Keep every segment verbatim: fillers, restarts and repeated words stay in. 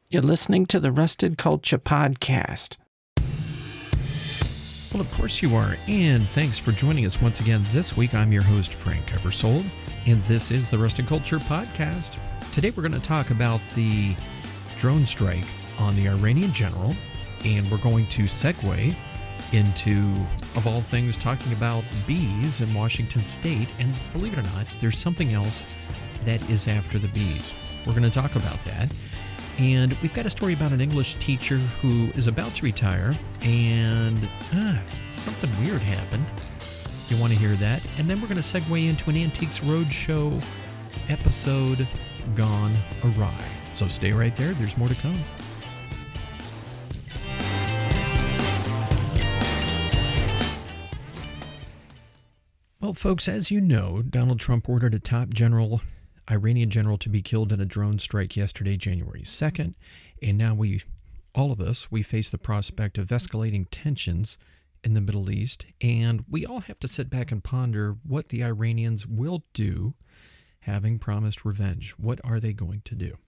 You're listening to the Rusted Culture Podcast. Well, of course you are, and thanks for joining us once again this week. I'm your host, Frank Eversold, and this is the Rusted Culture Podcast. Today we're going to talk about the drone strike on the Iranian general, and we're going to segue into, of all things, talking about bees in Washington State, and believe it or not, there's something else that is after the bees. We're going to talk about that. And we've got a story about an English teacher who is about to retire, and uh, something weird happened. You want to hear that? And then we're going to segue into an Antiques Roadshow episode gone awry. So stay right there. There's more to come. Well, folks, as you know, Donald Trump ordered a top general Iranian general to be killed in a drone strike yesterday, January second, and now we, all of us, we face the prospect of escalating tensions in the Middle East, and we all have to sit back and ponder what the Iranians will do, having promised revenge. What are they going to do?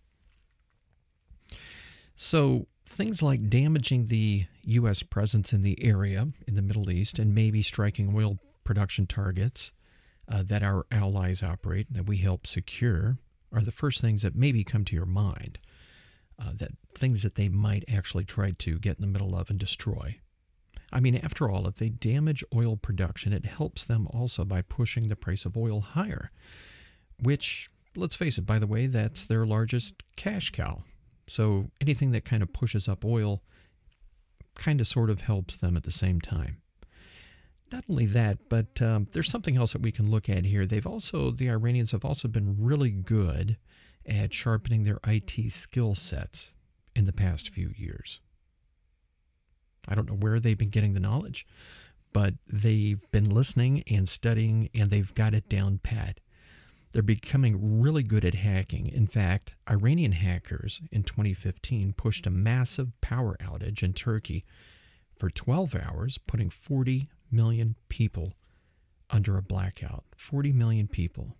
So things like damaging the U S presence in the area, in the Middle East, and maybe striking oil production targets Uh, that our allies operate, that we help secure, are the first things that maybe come to your mind. Uh, that things that they might actually try to get in the middle of and destroy. I mean, after all, if they damage oil production, it helps them also by pushing the price of oil higher, which, let's face it, by the way, that's their largest cash cow. So anything that kind of pushes up oil kind of sort of helps them at the same time. Not only that, but um, there's something else that we can look at here. They've also, the Iranians have also been really good at sharpening their I T skill sets in the past few years. I don't know where they've been getting the knowledge, but they've been listening and studying, and they've got it down pat. They're becoming really good at hacking. In fact, Iranian hackers in twenty fifteen pushed a massive power outage in Turkey for twelve hours, putting forty million people under a blackout. forty million people.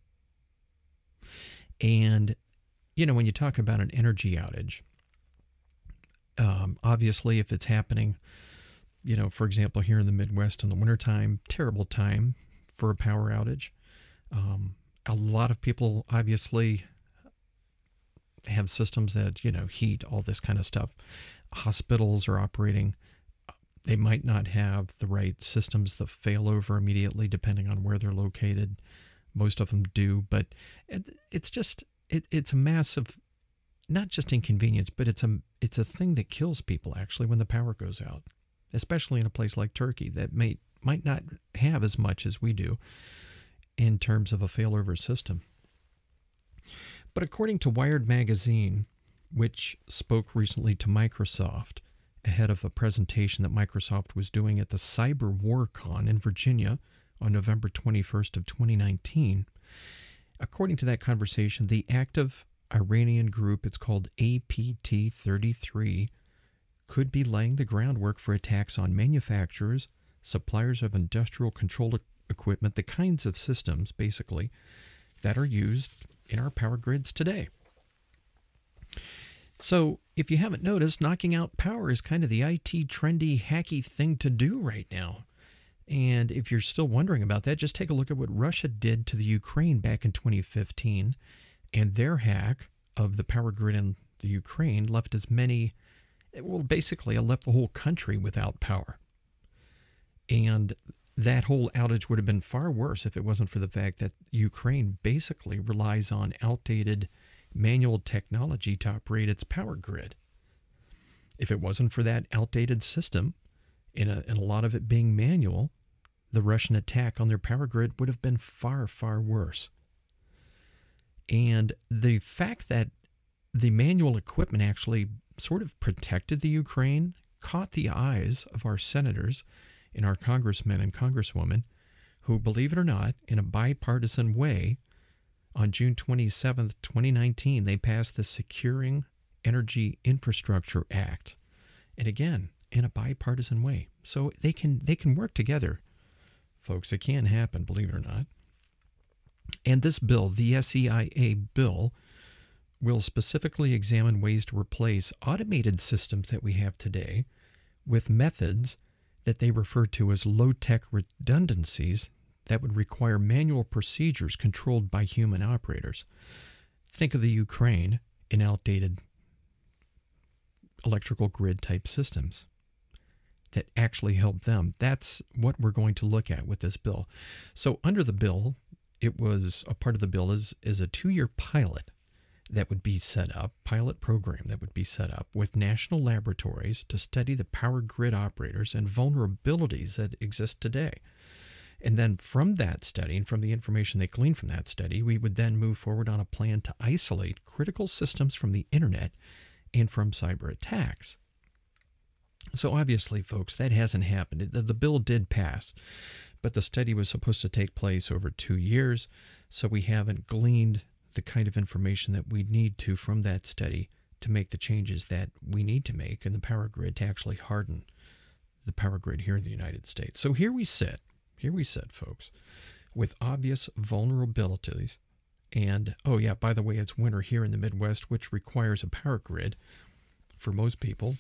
And, you know, when you talk about an energy outage, um, obviously if it's happening, you know, for example, here in the Midwest in the wintertime, terrible time for a power outage. Um, a lot of people obviously have systems that, you know, heat, all this kind of stuff. Hospitals are operating. They might not have the right systems that fail over immediately, depending on where they're located. Most of them do, but it, it's just it, it's a massive, not just inconvenience, but it's a it's a thing that kills people actually when the power goes out, especially in a place like Turkey that may might not have as much as we do in terms of a failover system. But according to Wired magazine, which spoke recently to Microsoft ahead of a presentation that Microsoft was doing at the Cyber WarCon in Virginia on November twenty-first of twenty nineteen. According to that conversation, the active Iranian group, it's called A P T thirty-three, could be laying the groundwork for attacks on manufacturers, suppliers of industrial control equipment, the kinds of systems, basically, that are used in our power grids today. So, if you haven't noticed, knocking out power is kind of the I T trendy, hacky thing to do right now. And if you're still wondering about that, just take a look at what Russia did to the Ukraine back in twenty fifteen. And their hack of the power grid in the Ukraine left as many, well, basically, it left the whole country without power. And that whole outage would have been far worse if it wasn't for the fact that Ukraine basically relies on outdated manual technology to operate its power grid. If it wasn't for that outdated system, and a, and a lot of it being manual, the Russian attack on their power grid would have been far, far worse. And the fact that the manual equipment actually sort of protected the Ukraine caught the eyes of our senators and our congressmen and congresswomen who, believe it or not, in a bipartisan way, on June twenty-seventh, twenty nineteen, they passed the Securing Energy Infrastructure Act. And again, in a bipartisan way. So they can they can work together. Folks, it can happen, believe it or not. And this bill, the S E I A bill, will specifically examine ways to replace automated systems that we have today with methods that they refer to as low-tech redundancies that would require manual procedures controlled by human operators. Think of the Ukraine in outdated electrical grid type systems that actually help them. That's what we're going to look at with this bill. So under the bill, it was a part of the bill is, is a two-year pilot that would be set up, pilot program that would be set up with national laboratories to study the power grid operators and vulnerabilities that exist today. And then from that study and from the information they gleaned from that study, we would then move forward on a plan to isolate critical systems from the internet and from cyber attacks. So obviously, folks, that hasn't happened. The, the bill did pass, but the study was supposed to take place over two years, so we haven't gleaned the kind of information that we need to from that study to make the changes that we need to make in the power grid to actually harden the power grid here in the United States. So here we sit, here we sit, folks, with obvious vulnerabilities. And, oh yeah, by the way, it's winter here in the Midwest, which requires a power grid for most people.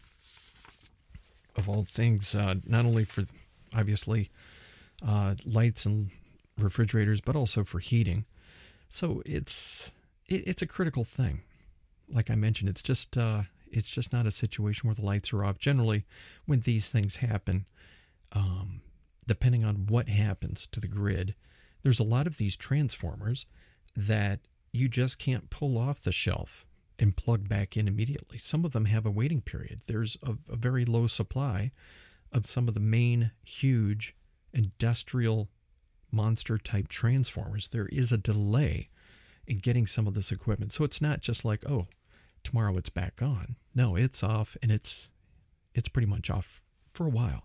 Of all things, uh, not only for, obviously, uh, lights and refrigerators, but also for heating. So it's it, it's a critical thing. Like I mentioned, it's just uh, it's just not a situation where the lights are off. Generally, when these things happen, um, depending on what happens to the grid, there's a lot of these transformers that you just can't pull off the shelf and plug back in immediately. Some of them have a waiting period. There's a, a very low supply of some of the main huge industrial monster type transformers. There is a delay in getting some of this equipment. So it's not just like, oh, tomorrow it's back on. No, it's off, and it's it's pretty much off for a while.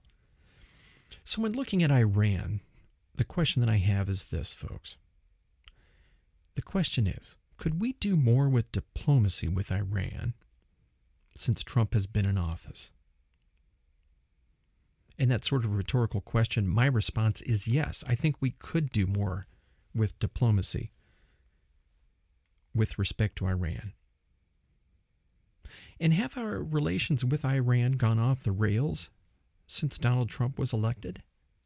So when looking at Iran, the question that I have is this, folks. The question is, could we do more with diplomacy with Iran since Trump has been in office? And that sort of rhetorical question, my response is yes. I think we could do more with diplomacy with respect to Iran. And have our relations with Iran gone off the rails since Donald Trump was elected?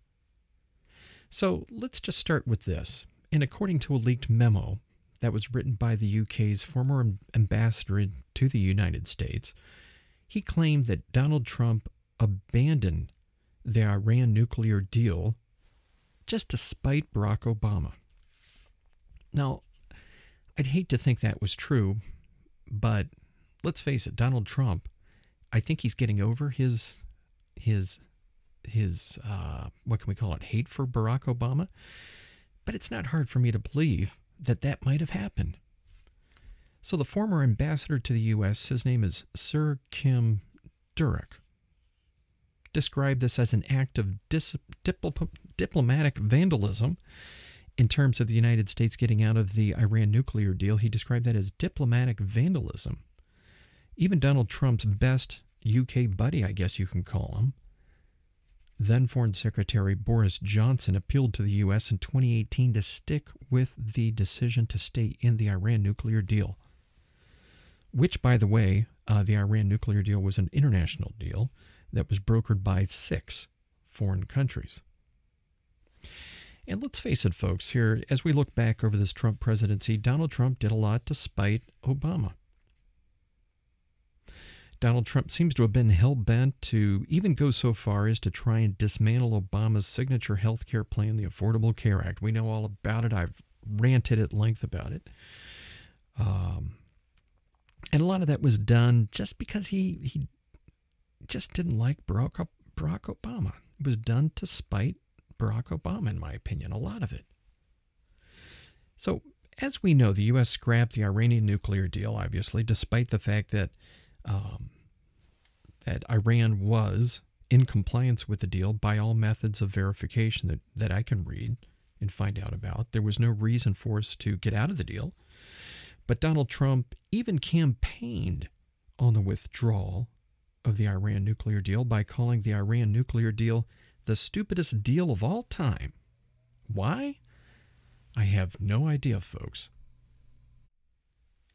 So let's just start with this. And according to a leaked memo that was written by the U K's former ambassador to the United States, he claimed that Donald Trump abandoned the Iran nuclear deal just to spite Barack Obama. Now, I'd hate to think that was true, but let's face it, Donald Trump, I think he's getting over his, his, his uh, what can we call it, hate for Barack Obama. But it's not hard for me to believe that that might have happened. So the former ambassador to the U S, his name is Sir Kim Durek, described this as an act of dis- dipl- diplomatic vandalism in terms of the United States getting out of the Iran nuclear deal. He described that as diplomatic vandalism. Even Donald Trump's best U K buddy, I guess you can call him, then Foreign Secretary Boris Johnson, appealed to the U S in twenty eighteen to stick with the decision to stay in the Iran nuclear deal, which, by the way, uh, the Iran nuclear deal was an international deal that was brokered by six foreign countries. And let's face it, folks, here, as we look back over this Trump presidency, Donald Trump did a lot to spite Obama. Donald Trump seems to have been hell-bent to even go so far as to try and dismantle Obama's signature health care plan, the Affordable Care Act. We know all about it. I've ranted at length about it. Um, and a lot of that was done just because he, he just didn't like Barack, Barack Obama. It was done to spite Barack Obama, in my opinion, a lot of it. So, as we know, the U S scrapped the Iranian nuclear deal, obviously, despite the fact that Um, that Iran was in compliance with the deal by all methods of verification that, that I can read and find out about. There was no reason for us to get out of the deal. But Donald Trump even campaigned on the withdrawal of the Iran nuclear deal by calling the Iran nuclear deal the stupidest deal of all time. Why? I have no idea, folks.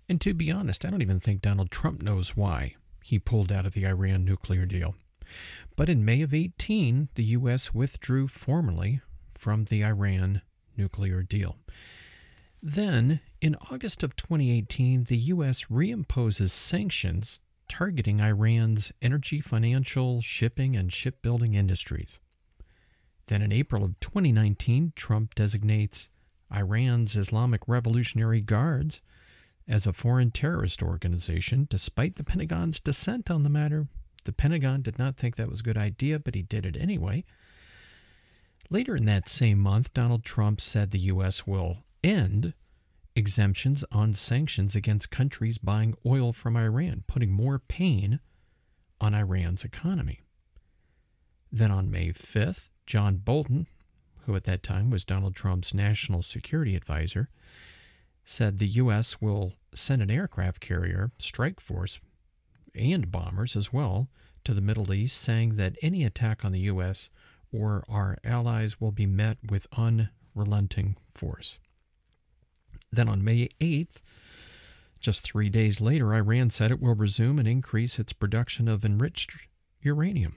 And to be honest, I don't even think Donald Trump knows why he pulled out of the Iran nuclear deal. But in May of eighteen, the U S withdrew formally from the Iran nuclear deal. Then, in August of twenty eighteen, the U S reimposes sanctions targeting Iran's energy, financial, shipping, and shipbuilding industries. Then in April of twenty nineteen, Trump designates Iran's Islamic Revolutionary Guards as a foreign terrorist organization, despite the Pentagon's dissent on the matter. The Pentagon did not think that was a good idea, but he did it anyway. Later in that same month, Donald Trump said the U S will end exemptions on sanctions against countries buying oil from Iran, putting more pain on Iran's economy. Then on May fifth, John Bolton, who at that time was Donald Trump's national security advisor, said the U S will send an aircraft carrier, strike force, and bombers as well to the Middle East, saying that any attack on the U S or our allies will be met with unrelenting force. Then on May eighth, just three days later, Iran said it will resume and increase its production of enriched uranium.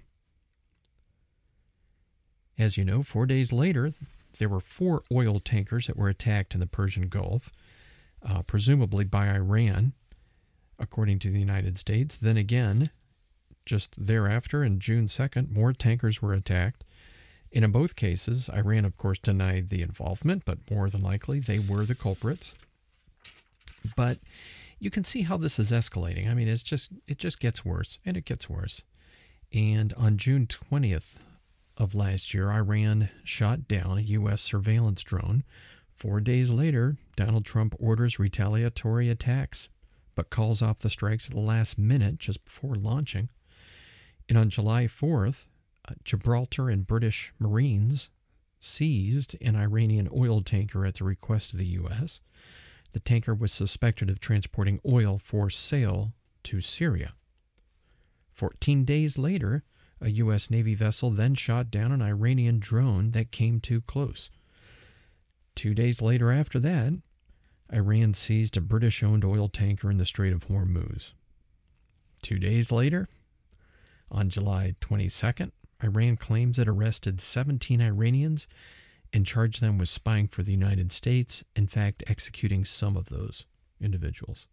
As you know, four days later, there were four oil tankers that were attacked in the Persian Gulf, uh, presumably by Iran, according to the United States. Then again, just thereafter, on June second, more tankers were attacked. And in both cases, Iran, of course, denied the involvement, but more than likely, they were the culprits. But you can see how this is escalating. I mean, it's just it just gets worse, and it gets worse. And on June twentieth of last year, Iran shot down a U S surveillance drone. Four days later, Donald Trump orders retaliatory attacks, but calls off the strikes at the last minute just before launching. And on July fourth, uh, Gibraltar and British Marines seized an Iranian oil tanker at the request of the U S. The tanker was suspected of transporting oil for sale to Syria. Fourteen days later, a U S Navy vessel then shot down an Iranian drone that came too close. Two days later after that, Iran seized a British-owned oil tanker in the Strait of Hormuz. Two days later, on July twenty-second, Iran claims it arrested seventeen Iranians and charged them with spying for the United States, in fact, executing some of those individuals.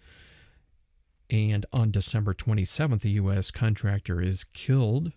And on December twenty-seventh, a U S contractor is killed,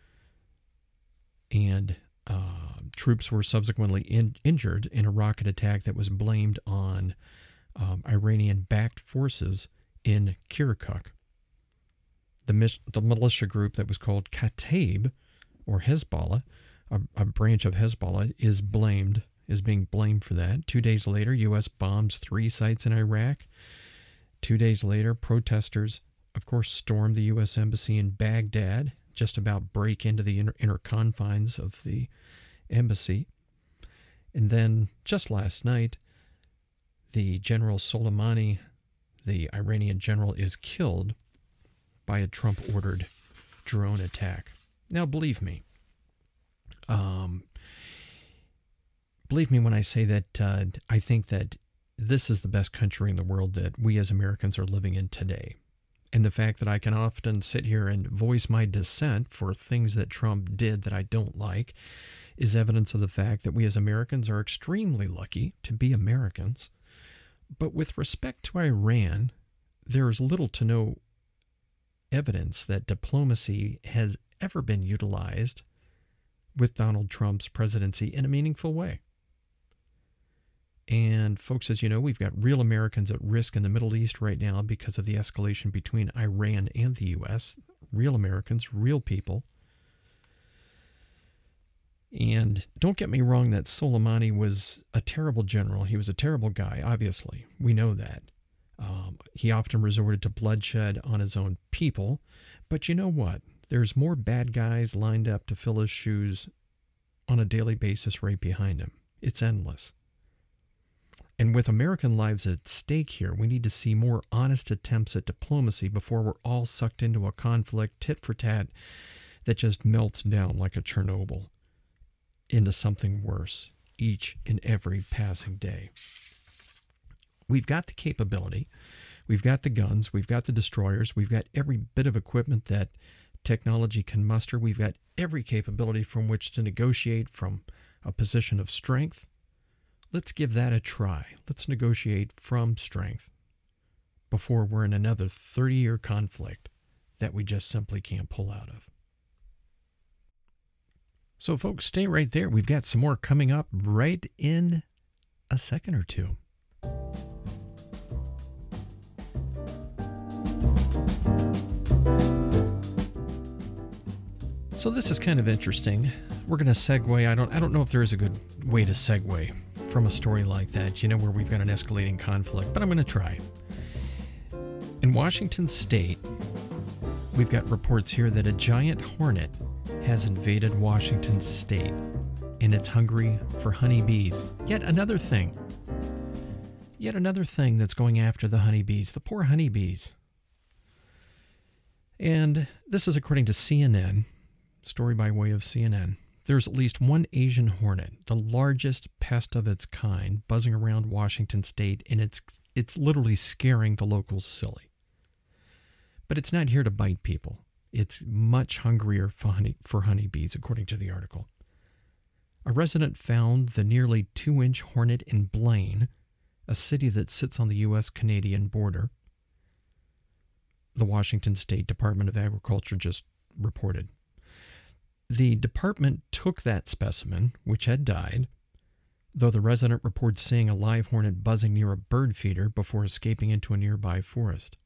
and uh, troops were subsequently in, injured in a rocket attack that was blamed on um, Iranian-backed forces in Kirkuk. The, mis- the militia group that was called Kataib, or Hezbollah, a, a branch of Hezbollah, is blamed, is being blamed for that. Two days later, U S bombs three sites in Iraq. Two days later, protesters, of course, stormed the U S embassy in Baghdad, just about break into the inner, inner confines of the embassy. And then, just last night, the General Soleimani, the Iranian general, is killed by a Trump-ordered drone attack. Now, believe me, um, believe me when I say that uh, I think that this is the best country in the world that we as Americans are living in today. And the fact that I can often sit here and voice my dissent for things that Trump did that I don't like is evidence of the fact that we as Americans are extremely lucky to be Americans. But with respect to Iran, there is little to no evidence that diplomacy has ever been utilized with Donald Trump's presidency in a meaningful way. And folks, as you know, we've got real Americans at risk in the Middle East right now because of the escalation between Iran and the U S. Real Americans, real people. And don't get me wrong that Soleimani was a terrible general. He was a terrible guy, obviously. We know that. Um, he often resorted to bloodshed on his own people. But you know what? There's more bad guys lined up to fill his shoes on a daily basis right behind him. It's endless. And with American lives at stake here, we need to see more honest attempts at diplomacy before we're all sucked into a conflict, tit for tat, that just melts down like a Chernobyl into something worse each and every passing day. We've got the capability. We've got the guns, we've got the destroyers, we've got every bit of equipment that technology can muster. We've got every capability from which to negotiate from a position of strength. Let's give that a try. Let's negotiate from strength before we're in another thirty-year conflict that we just simply can't pull out of. So, folks, stay right there. We've got some more coming up right in a second or two. So this is kind of interesting. We're going to segue. I don't I don't know if there is a good way to segue from a story like that, you know, where we've got an escalating conflict, but I'm going to try. In Washington State, we've got reports here that a giant hornet has invaded Washington State, and it's hungry for honeybees. Yet another thing. Yet another thing that's going after the honeybees, the poor honeybees. And this is according to C N N, story by way of C N N. There's at least one Asian hornet, the largest pest of its kind, buzzing around Washington State, and it's it's literally scaring the locals silly. But it's not here to bite people. It's much hungrier for, honey, for honeybees, according to the article. A resident found the nearly two-inch hornet in Blaine, a city that sits on the U S Canadian border. The Washington State Department of Agriculture just reported. The department took that specimen, which had died, though the resident reports seeing a live hornet buzzing near a bird feeder before escaping into a nearby forest.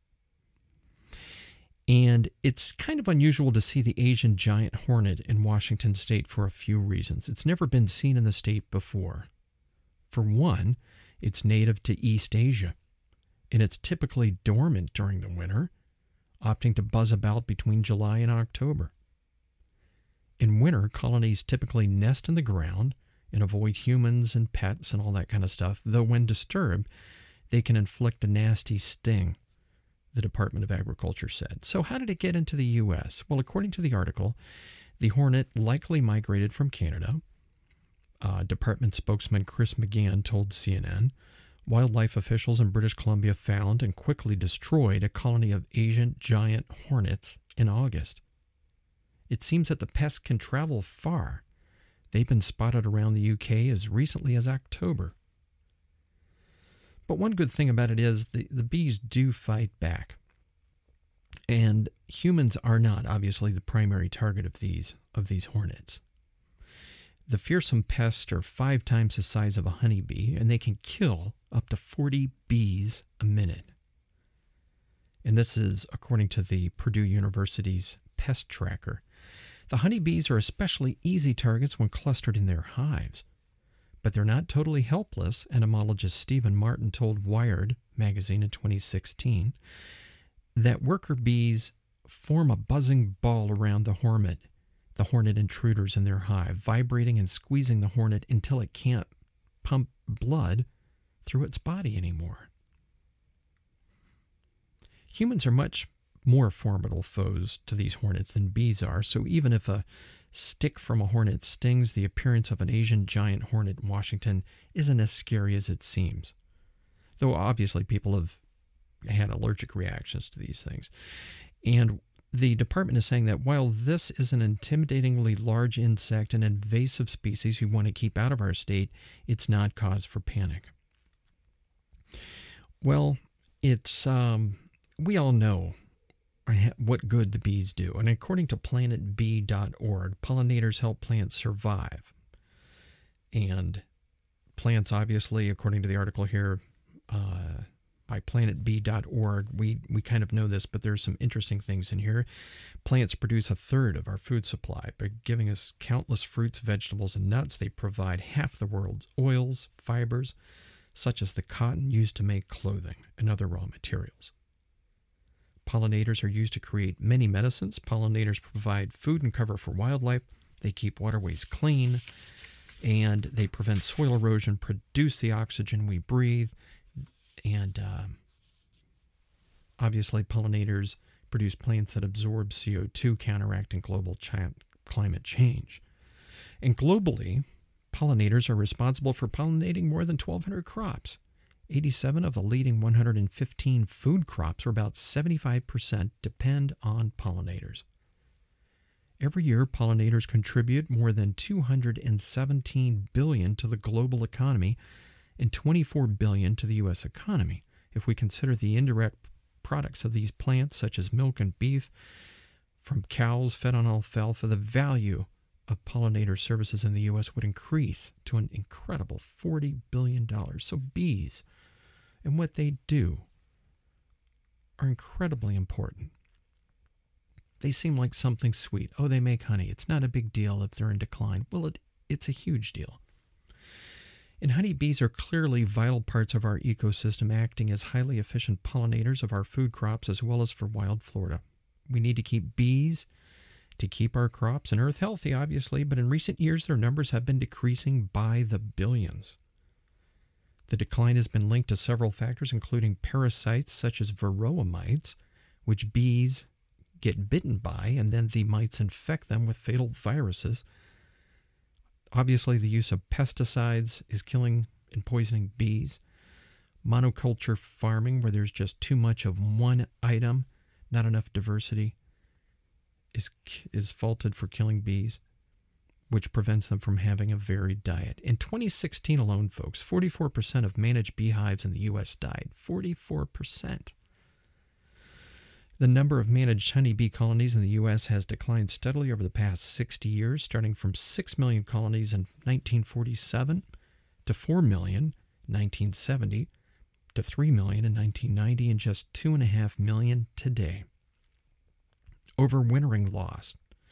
And it's kind of unusual to see the Asian giant hornet in Washington State for a few reasons. It's never been seen in the state before. For one, it's native to East Asia, and it's typically dormant during the winter, opting to buzz about between July and October. In winter, colonies typically nest in the ground and avoid humans and pets and all that kind of stuff, though when disturbed, they can inflict a nasty sting, the Department of Agriculture said. So how did it get into the U S? Well, according to the article, the hornet likely migrated from Canada. Uh, Department spokesman Chris McGann told C N N, wildlife officials in British Columbia found and quickly destroyed a colony of Asian giant hornets in August. It seems that the pest can travel far. They've been spotted around the U K as recently as October. But one good thing about it is the, the bees do fight back. And humans are not, obviously, the primary target of these, of these hornets. The fearsome pests are five times the size of a honeybee, and they can kill up to forty bees a minute. And this is according to the Purdue University's Pest Tracker. The honeybees are especially easy targets when clustered in their hives. But they're not totally helpless, entomologist Stephen Martin told Wired magazine in twenty sixteen that worker bees form a buzzing ball around the hornet, the hornet intruders in their hive, vibrating and squeezing the hornet until it can't pump blood through its body anymore. Humans are much more formidable foes to these hornets than bees are, so even if a stick from a hornet stings, the appearance of an Asian giant hornet in Washington isn't as scary as it seems. Though obviously people have had allergic reactions to these things. And the department is saying that while this is an intimidatingly large insect and invasive species we want to keep out of our state, it's not cause for panic. Well, it's, um, we all know what good the bees do. And according to planet bee dot org, pollinators help plants survive. And plants, obviously, according to the article here uh, by planet bee dot org, we, we kind of know this, but there's some interesting things in here. Plants produce a third of our food supply. By giving us countless fruits, vegetables, and nuts, they provide half the world's oils, fibers, such as the cotton used to make clothing and other raw materials. Pollinators are used to create many medicines. Pollinators provide food and cover for wildlife. They keep waterways clean, and they prevent soil erosion, produce the oxygen we breathe, and uh, obviously pollinators produce plants that absorb C O two, counteracting global ch- climate change. And globally, pollinators are responsible for pollinating more than twelve hundred crops eighty-seven of the leading one hundred fifteen food crops, or about seventy-five percent, depend on pollinators. Every year, pollinators contribute more than two hundred seventeen billion dollars to the global economy and twenty-four billion dollars to the U S economy. If we consider the indirect products of these plants, such as milk and beef from cows fed on alfalfa, the value of pollinator services in the U S would increase to an incredible forty billion dollars. So bees and what they do are incredibly important. They seem like something sweet. Oh, they make honey. It's not a big deal if they're in decline. Well, it, it's a huge deal. And honeybees are clearly vital parts of our ecosystem, acting as highly efficient pollinators of our food crops as well as for wild Florida. We need to keep bees to keep our crops and earth healthy, obviously, but in recent years their numbers have been decreasing by the billions. The decline has been linked to several factors, including parasites such as varroa mites, which bees get bitten by, and then the mites infect them with fatal viruses. Obviously, the use of pesticides is killing and poisoning bees. Monoculture farming, where there's just too much of one item, not enough diversity, is is faulted for killing bees, which prevents them from having a varied diet. In twenty sixteen alone, folks, forty-four percent of managed beehives in the U S died. forty-four percent. The number of managed honeybee colonies in the U S has declined steadily over the past sixty years, starting from six million colonies in nineteen forty-seven to four million in nineteen seventy to three million in nineteen ninety and just two point five million today. Overwintering loss.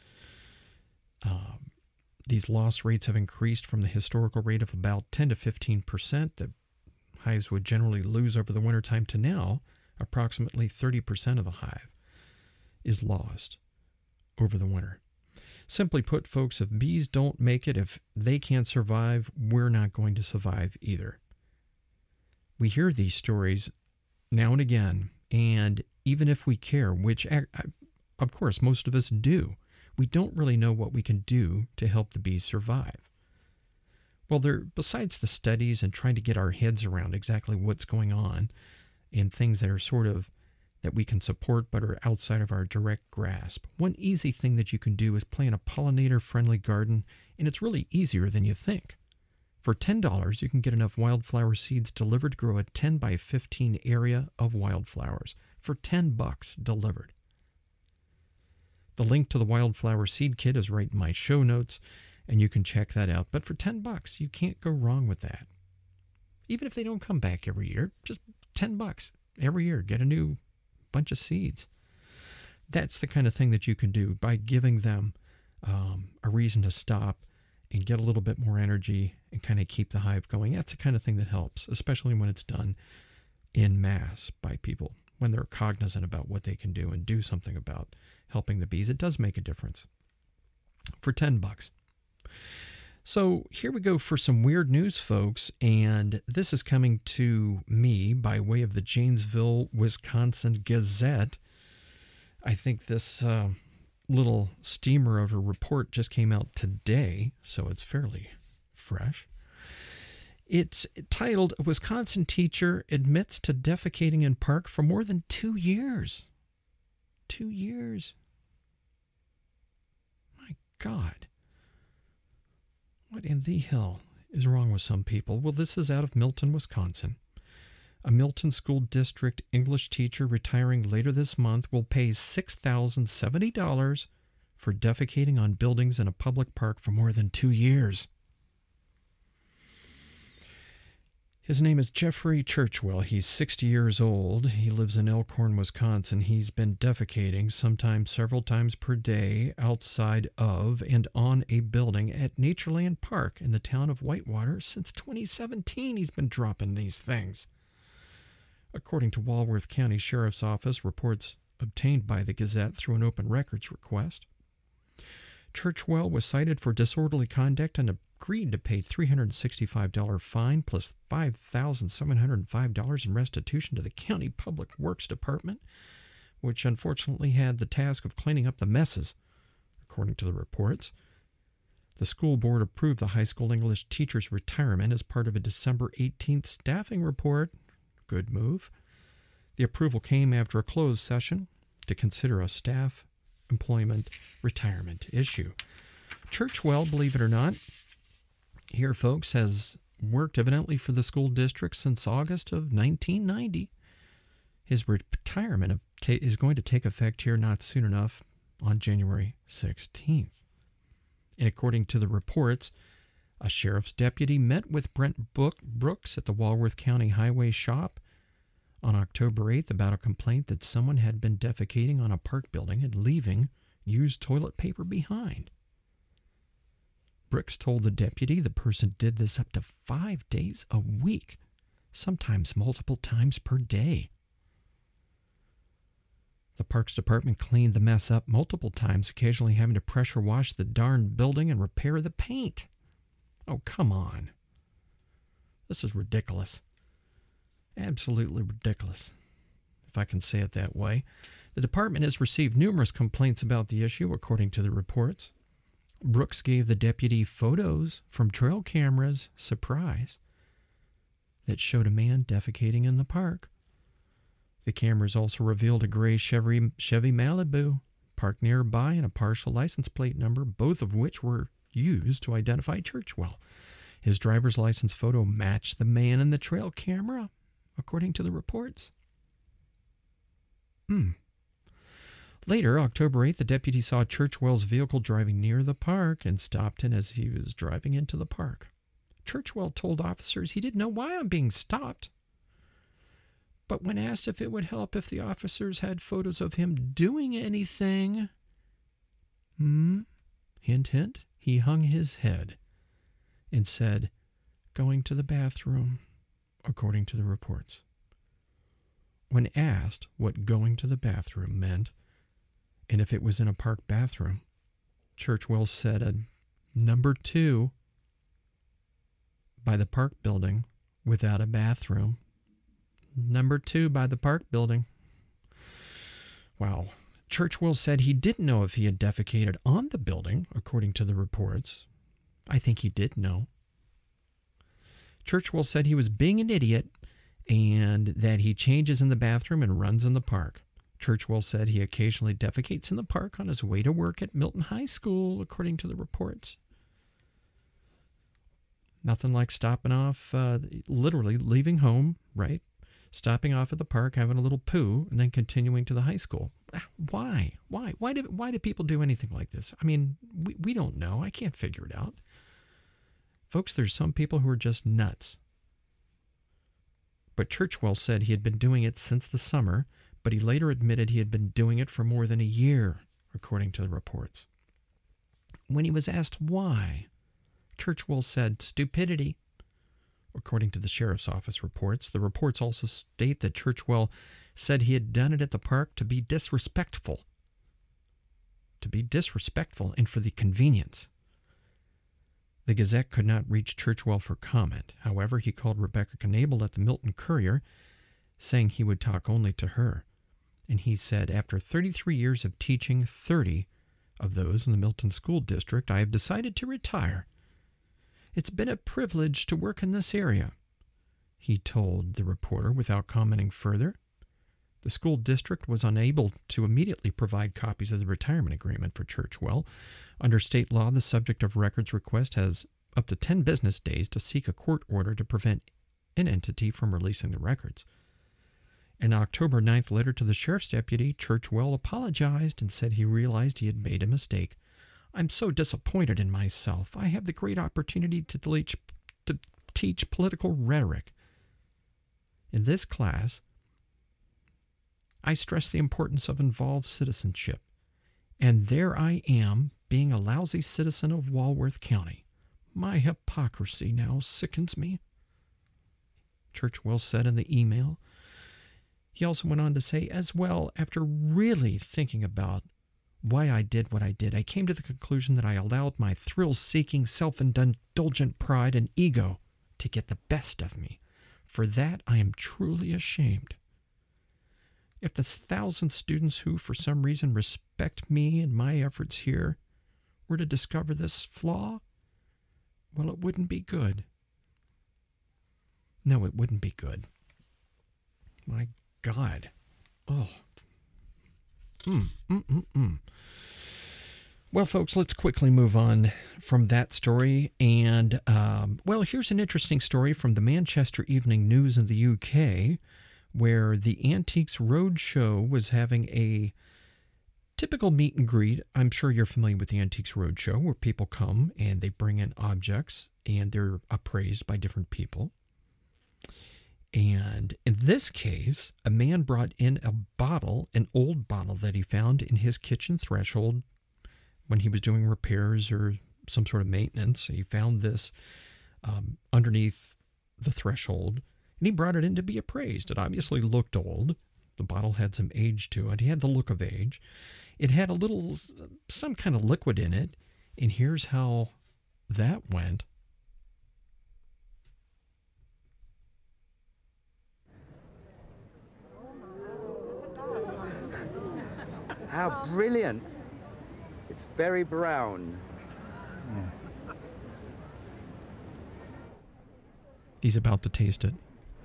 Um, these loss rates have increased from the historical rate of about ten to fifteen percent that hives would generally lose over the wintertime to now approximately thirty percent of the hive is lost over the winter. Simply put, folks, if bees don't make it, if they can't survive, we're not going to survive either. We hear these stories now and again, and even if we care, which of course most of us do, we don't really know what we can do to help the bees survive. Well, there, besides the studies and trying to get our heads around exactly what's going on, and things that are sort of that we can support but are outside of our direct grasp. One easy thing that you can do is plant a pollinator-friendly garden, and it's really easier than you think. For ten dollars, you can get enough wildflower seeds delivered to grow a ten by fifteen area of wildflowers for ten bucks delivered. The link to the wildflower seed kit is right in my show notes, and you can check that out. But for ten bucks, you can't go wrong with that. Even if they don't come back every year, just ten bucks every year, get a new bunch of seeds. That's the kind of thing that you can do by giving them um, a reason to stop and get a little bit more energy and kind of keep the hive going. That's the kind of thing that helps, especially when it's done in mass by people, when they're cognizant about what they can do and do something about helping the bees. It does make a difference for ten bucks. So here we go for some weird news, folks, and this is coming to me by way of the Janesville, Wisconsin Gazette. I think this uh, little steamer of a report just came out today, so it's fairly fresh. It's titled, "A Wisconsin Teacher Admits to Defecating in Park for More Than Two Years." Two years. My God. What in the hell is wrong with some people? Well, this is out of Milton, Wisconsin. A Milton School District English teacher retiring later this month will pay six thousand seventy dollars for defecating on buildings in a public park for more than two years. His name is Jeffrey Churchwell. He's sixty years old. He lives in Elkhorn, Wisconsin. He's been defecating sometimes several times per day outside of and on a building at Natureland Park in the town of Whitewater since twenty seventeen. He's been dropping these things. According to Walworth County Sheriff's Office, reports obtained by the Gazette through an open records request. Churchwell was cited for disorderly conduct and agreed to pay three hundred sixty-five dollars fine plus five thousand seven hundred five dollars in restitution to the County Public Works Department, which unfortunately had the task of cleaning up the messes, according to the reports. The school board approved the high school English teacher's retirement as part of a December eighteenth staffing report Good move. The approval came after a closed session to consider a staff employment retirement issue. Churchwell, believe it or not, here, folks, has worked evidently for the school district since August of nineteen ninety. His retirement is going to take effect here not soon enough on January sixteenth. And according to the reports, a sheriff's deputy met with Brent Brooks at the Walworth County Highway shop on October eighth about a complaint that someone had been defecating on a park building and leaving used toilet paper behind. Brooks told the deputy the person did this up to five days a week, sometimes multiple times per day. The Parks Department cleaned the mess up multiple times, occasionally having to pressure wash the darn building and repair the paint. Oh, come on. This is ridiculous. Absolutely ridiculous, if I can say it that way. The department has received numerous complaints about the issue, according to the reports. Brooks gave the deputy photos from trail cameras, surprise, that showed a man defecating in the park. The cameras also revealed a gray Chevy, Chevy Malibu parked nearby and a partial license plate number, both of which were used to identify Churchwell. His driver's license photo matched the man in the trail camera, according to the reports. Hmm. Later, October eighth, the deputy saw Churchwell's vehicle driving near the park and stopped him as he was driving into the park. Churchwell told officers he didn't know why I'm being stopped. But when asked if it would help if the officers had photos of him doing anything, hmm, hint, hint, he hung his head and said, going to the bathroom, according to the reports. When asked what going to the bathroom meant, and if it was in a park bathroom, Churchwell said a number two by the park building without a bathroom. Number two by the park building. Wow. Churchwell said he didn't know if he had defecated on the building, according to the reports. I think he did know. Churchwell said he was being an idiot and that he changes in the bathroom and runs in the park. Churchwell said he occasionally defecates in the park on his way to work at Milton High School, according to the reports. Nothing like stopping off, uh, literally leaving home, right? Stopping off at the park, having a little poo, and then continuing to the high school. Why? Why? Why do, why do people do anything like this? I mean, we, we don't know. I can't figure it out. Folks, there's some people who are just nuts. But Churchwell said he had been doing it since the summer, but he later admitted he had been doing it for more than a year, according to the reports. When he was asked why, Churchwell said, stupidity. According to the sheriff's office reports, the reports also state that Churchwell said he had done it at the park to be disrespectful. To be disrespectful and for the convenience. The Gazette could not reach Churchwell for comment. However, he called Rebecca Knable at the Milton Courier, saying he would talk only to her. And he said, after thirty-three years of teaching, thirty of those in the Milton School District, I have decided to retire. It's been a privilege to work in this area, he told the reporter without commenting further. The school district was unable to immediately provide copies of the retirement agreement for Churchwell. Under state law, the subject of records request has up to ten business days to seek a court order to prevent an entity from releasing the records. In an October ninth letter to the sheriff's deputy, Churchwell apologized and said he realized he had made a mistake. I'm so disappointed in myself. I have the great opportunity to teach, to teach political rhetoric. In this class, I stress the importance of involved citizenship. And there I am, being a lousy citizen of Walworth County. My hypocrisy now sickens me. Churchwell said in the email. He also went on to say, as well, after really thinking about why I did what I did, I came to the conclusion that I allowed my thrill-seeking, self-indulgent pride and ego to get the best of me. For that, I am truly ashamed. If the thousand students who, for some reason, respect me and my efforts here were to discover this flaw, well, it wouldn't be good. No, it wouldn't be good. My God. Oh. Mm, mm, mm, mm. Well, folks, let's quickly move on from that story. And, um, well, here's an interesting story from the Manchester Evening News in the U K, where the Antiques Roadshow was having a typical meet and greet. I'm sure you're familiar with the Antiques Roadshow, where people come and they bring in objects and they're appraised by different people. And in this case, a man brought in a bottle, an old bottle that he found in his kitchen threshold when he was doing repairs or some sort of maintenance. He found this um, underneath the threshold, and he brought it in to be appraised. It obviously looked old. The bottle had some age to it. He had the look of age. It had a little, some kind of liquid in it, and here's how that went. How brilliant. It's very brown. Mm. He's about to taste it.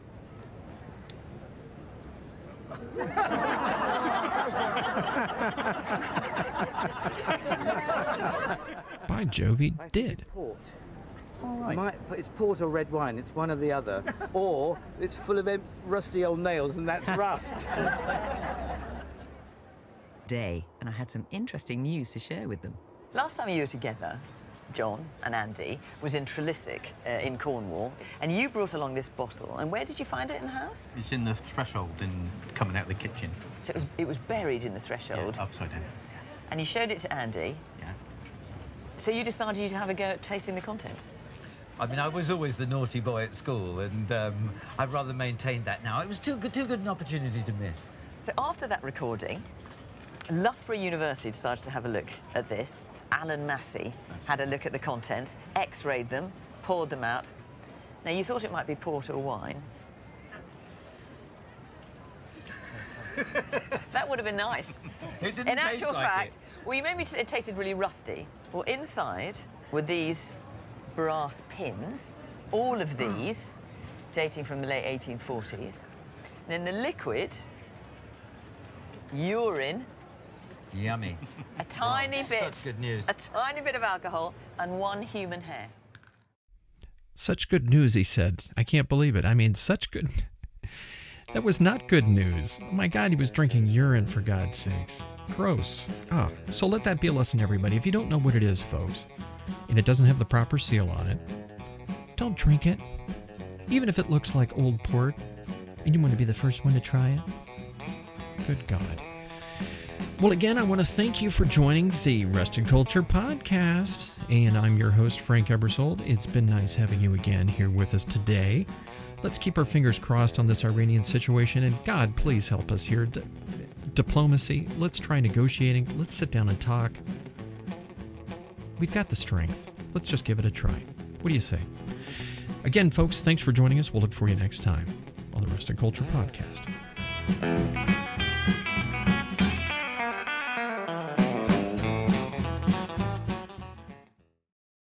By Jove, he I think did. It's port. All right. Might, it's port or red wine. It's one or the other. Or it's full of em- rusty old nails, and that's rust. Day, and I had some interesting news to share with them. Last time you were together, John and Andy, was in Trelissick uh, in Cornwall, and you brought along this bottle. And where did you find it in the house? It's in the threshold and coming out of the kitchen. So it was, it was buried in the threshold. Yeah, upside down. And you showed it to Andy. Yeah. So you decided you'd have a go at tasting the contents. I mean, I was always the naughty boy at school, and um, I've rather maintained that now. It was too good, too good an opportunity to miss. So after that recording, Loughborough University decided to have a look at this. Alan Massey had a look at the contents, x-rayed them, poured them out. Now, you thought it might be port or wine. That would have been nice. It didn't In taste actual like fact, it. well, you made me t- it tasted really rusty. Well, inside were these brass pins, all of these dating from the late eighteen forties. And in the liquid, urine, Yummy. a tiny Oh, bit, such good news. a tiny bit of alcohol, and one human hair. Such good news, he said. I can't believe it. I mean, such good... That was not good news. Oh my God, he was drinking urine, for God's sakes. Gross. Ah, so let that be a lesson, everybody. If you don't know what it is, folks, and it doesn't have the proper seal on it, don't drink it. Even if it looks like old port, and you want to be the first one to try it. Good God. Well, again, I want to thank you for joining the Rusted Culture podcast, and I'm your host, Frank Ebersold. It's been nice having you again here with us today. Let's keep our fingers crossed on this Iranian situation, and God, please help us here. D- diplomacy, let's try negotiating. Let's sit down and talk. We've got the strength. Let's just give it a try. What do you say? Again, folks, thanks for joining us. We'll look for you next time on the Rusted Culture podcast.